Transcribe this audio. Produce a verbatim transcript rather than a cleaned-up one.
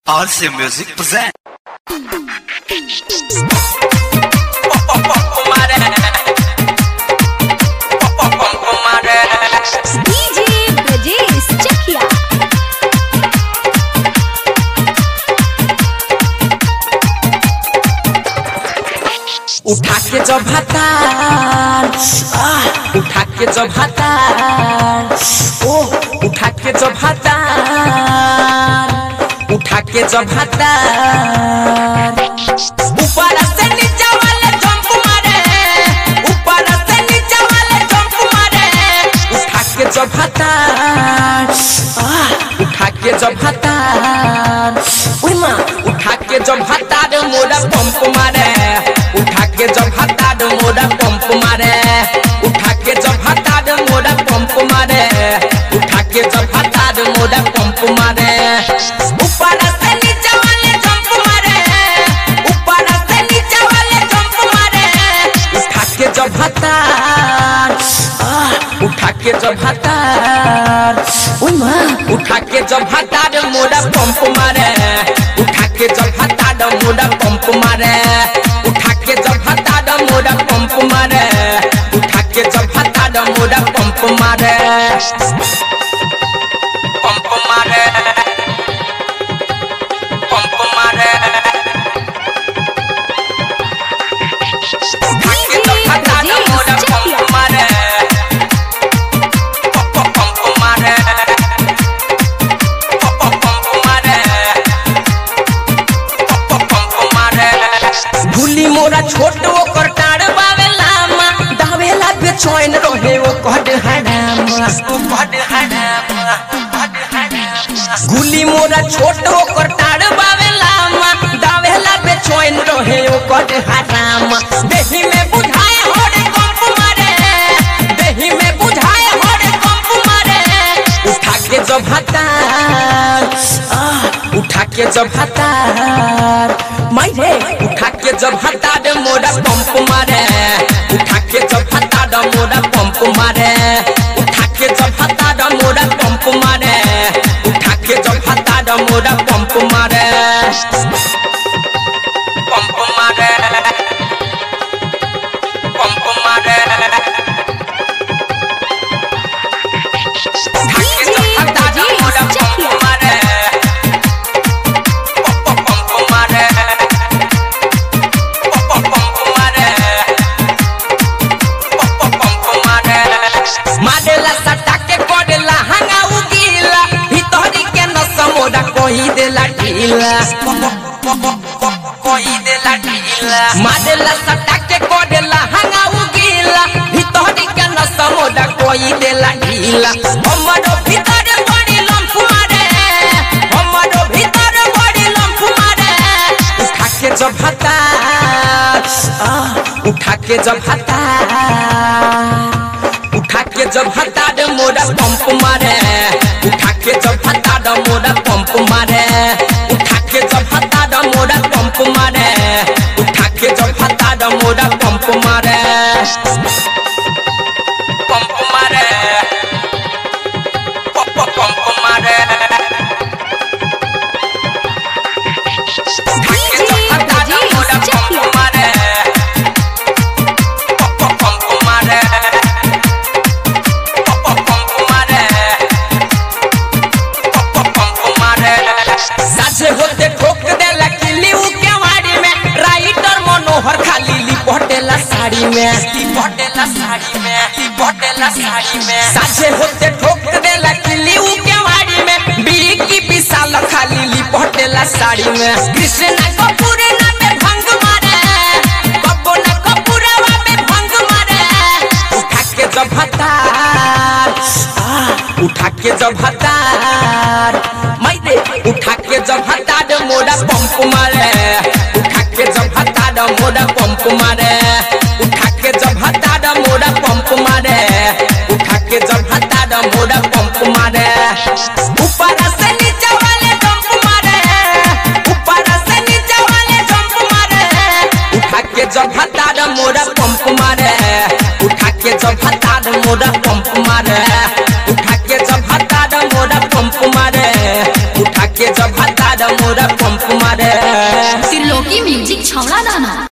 R C Music present. D J Brajesh Chakia. उठा के जब हाथार उठा के जब हाथार ओ उठा के जब हाथार उठा के जब हाथार ऊपर से नीचे वाले जंप मारे ऊपर से नीचे वाले जंप मारे उठा के जब हाथार उठा के जब हाथार ओए मां उठा के जब हाथार मोरा पंप मारे उठा के जब हाथार मोरा पंप मारे उठा के जब हाथार मोरा पंप मारे उठा के जब हाथार मोरा पंप मारे ऊपर से नीचे वाले जंप मारे ऊपर से नीचे वाले जंप मारे उठा के जब हाथार उठा के जब हाथार ओए मां उठा के जब हाथार मोरा पंप मारे उठा के जब हाथार मोरा पंप मारे उठा के जब हाथार मोरा पंप मारे उठा के जब हाथार मोरा पंप मारे पंप मारे पंप मारे उठा के जब हाथार मोरा पंप मारे पंप मारे पंप मारे पंप मारे भूली मोरा छोट ओकर टाड़ बावे लामा दावेला बेचैन रहे ओ कहड हरामा ओ कहड हरामा गुली मोरा छोट ओकर टाड़ बावे लामा दावेला बेचैन रहे ओ कहड हरामा देही में बुझाए होड़े कंप मारे देही में बुझाए होड़े कंप मारे उठा के जब हाथार उठा के जब हाथार मारे उठा के जब हाथार मोरा पंप मारे उठा के जब हाथार मोरा पंप मारे उठा के जब हाथार मोरा पंप मारे उठा के जब हाथार मोरा पंप मारे पंप मारे पंप मारे उठा के जब हाथार मोरा पंप मारे मारेला सटा के कोडेला हंगा उगीला भीतरी के नस मोरा कोई देला ढीला कोई देला ढीला मारेला सटा के कोडेला हंगा उगीला भीतरी के नस मोरा कोई देला ढीला हमरो भीतर बड़ी लंफ मारे हमरो भीतर बड़ी लंफ मारे उठा के जब हाथार उठा के जब हाथार उठा के जब हाथार मोरा पंप मारे उठा के जब हाथार मोरा पंप मारे उठा के जब हाथार मोरा पंप मारे उठा के जब हाथार मोरा पंप मारे पंप मारे पंप पंप मारे उठा के जब हाथार मोरा पंप मारे पंप पंप मारे साझे होते ठोक देला किली उ केवाड़ी में राइटर मनोहर खाली लिपटेला साड़ी में लिपटेला साड़ी में लिपटेला साड़ी में साझे होते ठोक देला किली उ केवाड़ी में बिकी विशाल खाली लिपटेला साड़ी में कृष्णा कपूर ना में भंग मारे कबो ना कपूरवा में भंग मारे उठा के जब हाथार उठा के जब हाथार मारे उठा के जब हाथार मोरा पंप मारे उठा के जब हाथार मोरा पंप मारे उठा के जब हाथार मोरा पंप मारे उठा के जब हाथार मोरा पंप मारे ऊपर से नीचे वाले जंप मारे ऊपर से नीचे वाले जंप मारे उठा के जब हाथार मोरा पंप मारे उठा के जब हाथार मोरा पंप मारे उठा के जब हाथार मोरा पंप मारे उठा के जब हाथार मोरा पूरा पंप मारे त्रिलोकी म्यूजिक छौड़ा दाना।